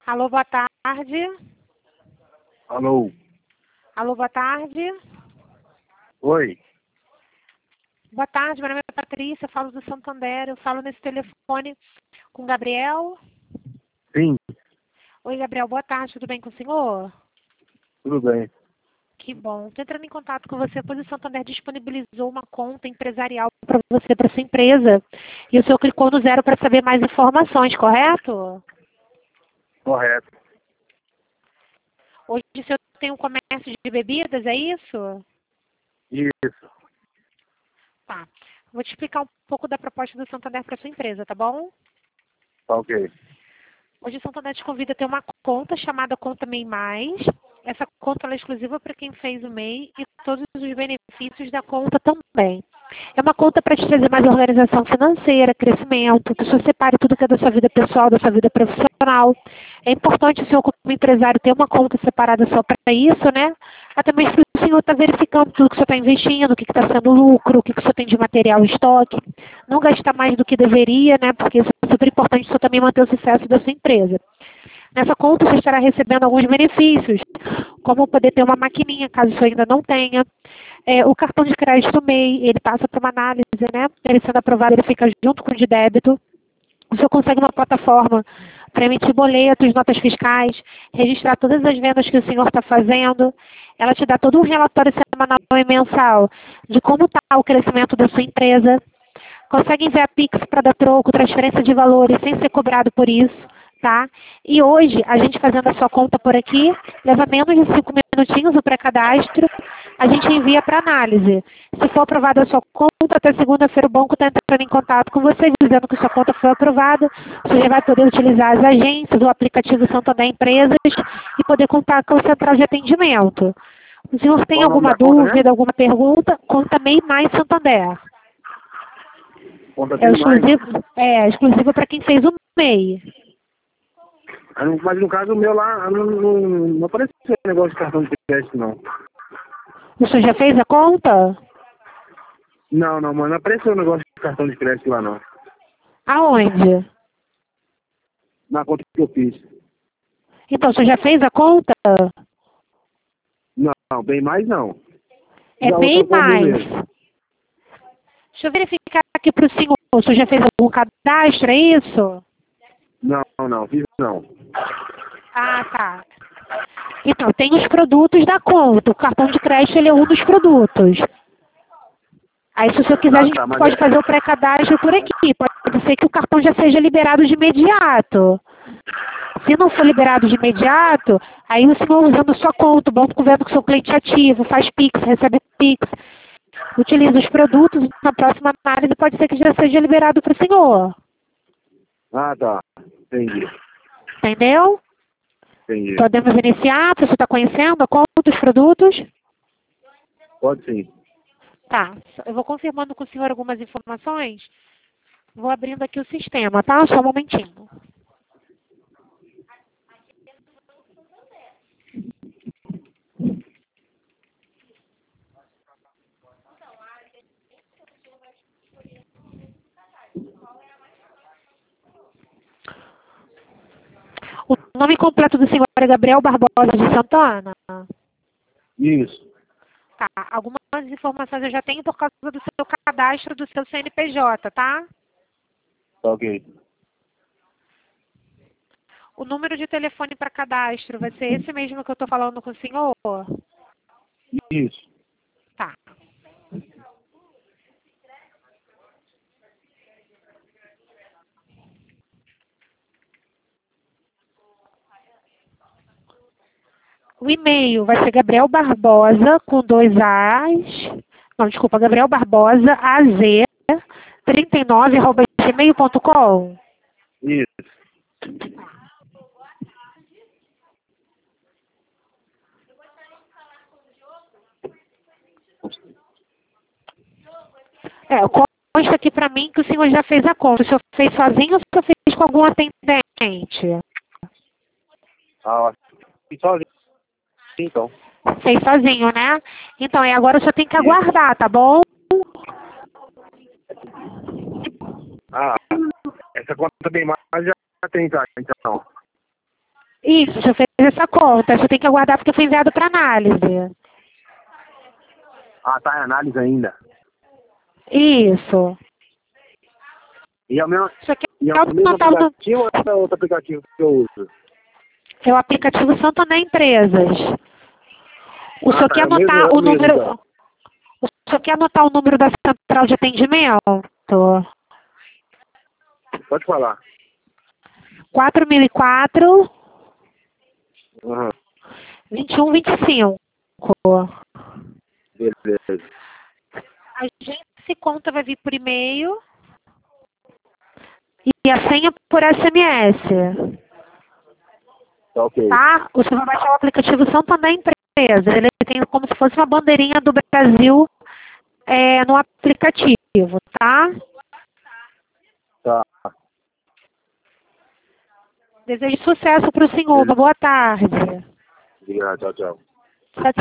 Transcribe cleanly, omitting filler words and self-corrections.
Alô, boa tarde. Alô? Alô, boa tarde. Oi? Boa tarde, meu nome é Patrícia, falo do Santander. Eu falo nesse telefone com o Gabriel. Sim, Oi, Gabriel, boa tarde, tudo bem com o senhor? tudo bem. Que bom. Estou entrando em contato com você, pois o Santander disponibilizou uma conta empresarial para você, para sua empresa. E o senhor clicou no 0 para saber mais informações, correto? Correto. Hoje o senhor tem um comércio de bebidas, é isso? Isso. Tá. Vou te explicar um pouco da proposta do Santander para sua empresa, tá bom? Tá ok. Hoje o Santander te convida a ter uma conta chamada Conta MEI Mais. Essa conta ela é exclusiva para quem fez o MEI e todos os benefícios da conta também. É uma conta para te trazer mais organização financeira, crescimento, que você separe tudo que é da sua vida pessoal, da sua vida profissional. É importante o senhor, como empresário, ter uma conta separada só para isso, né? Até mesmo para o senhor estar verificando tudo que o senhor está investindo, o que está sendo lucro, o que o senhor tem de material em estoque. Não gastar mais do que deveria, né? Porque isso é super importante o senhor também manter o sucesso da sua empresa. Nessa conta você estará recebendo alguns benefícios, como poder ter uma maquininha, caso você ainda não tenha. O cartão de crédito MEI, ele passa para uma análise, né? Ele sendo aprovado, ele fica junto com o de débito. O senhor consegue uma plataforma para emitir boletos, notas fiscais, registrar todas as vendas que o senhor está fazendo. Ela te dá todo um relatório semanal e mensal de como está o crescimento da sua empresa. Consegue enviar Pix para dar troco, transferência de valores sem ser cobrado por isso, tá? E hoje, a gente fazendo a sua conta por aqui, leva menos de 5 minutinhos o pré-cadastro, a gente envia para análise. Se for aprovada a sua conta, até segunda-feira o banco está entrando em contato com você, dizendo que sua conta foi aprovada, você já vai poder utilizar as agências, o aplicativo Santander Empresas e poder contar com o central de atendimento. O senhor tem Qual o nome alguma da conta mesmo? dúvida, alguma pergunta? Conta MEI Mais Santander. Conta É bem mais. exclusivo para quem fez o MEI. Mas no caso o meu lá, não apareceu negócio de cartão de crédito, não. O senhor já fez a conta? Não, mas não apareceu negócio de cartão de crédito lá, não. Aonde? Na conta que eu fiz. Então, o senhor já fez a conta? Não, bem mais não. É Já MEI outra comum Mais. mesmo. Deixa eu verificar aqui para o senhor. O senhor já fez algum cadastro, é isso? Não, fiz não. Ah, tá. Então, tem os produtos da conta. O cartão de crédito ele é um dos produtos. Aí, se o senhor quiser, a gente Tá, mas pode fazer o pré-cadastro por aqui. Pode ser que o cartão já seja liberado de imediato. Se não for liberado de imediato, aí o senhor usando sua conta, o banco vendo que o seu cliente é ativo, faz Pix, recebe Pix, utiliza os produtos, na próxima análise pode ser que já seja liberado para o senhor. tá. Entendi. Entendeu? Podemos iniciar, você está conhecendo a conta dos produtos? Pode sim. Tá, eu vou confirmando com o senhor algumas informações. Vou abrindo aqui o sistema, tá? Só um momentinho. O nome completo do senhor é Gabriel Barbosa de Santana? Isso. Tá, algumas informações eu já tenho por causa do seu cadastro do seu CNPJ, tá? Tá ok. O número de telefone para cadastro vai ser esse mesmo que eu estou falando com o senhor? Isso. Tá. O e-mail vai ser Gabriel Barbosa, com 2 As. Não, desculpa, Gabriel Barbosa, AZ, 39@gmail.com. Isso. Consta aqui para mim que o senhor já fez a conta. O senhor fez sozinho ou o senhor fez com algum atendente? Fiz sozinho, então. Fez sozinho, né? Então, agora o senhor tem que Isso. aguardar, tá bom? Essa conta bem mais já tem, tá? Então. Isso, já fez essa conta. Você tem que aguardar porque foi enviado para análise. Ah, tá em análise ainda. Isso. E é o mesmo, Isso aqui e é é o o mesmo total do... aplicativo ou é outro aplicativo que eu uso? É o aplicativo Santander Empresas. O senhor Tá, quer é anotar é o o mesmo número... então. O senhor quer anotar o número da central de atendimento? Pode falar. 4004 Aham, 2125. beleza. A agência conta vai vir por e-mail e a senha por SMS. Tá ok. Tá? O senhor vai baixar o aplicativo Santander Empresas. Ele tem como se fosse uma bandeirinha do Brasil no aplicativo, tá? Tá. Desejo sucesso para o senhor. Uma Beleza. boa tarde. Obrigado, tchau, tchau. Tchau,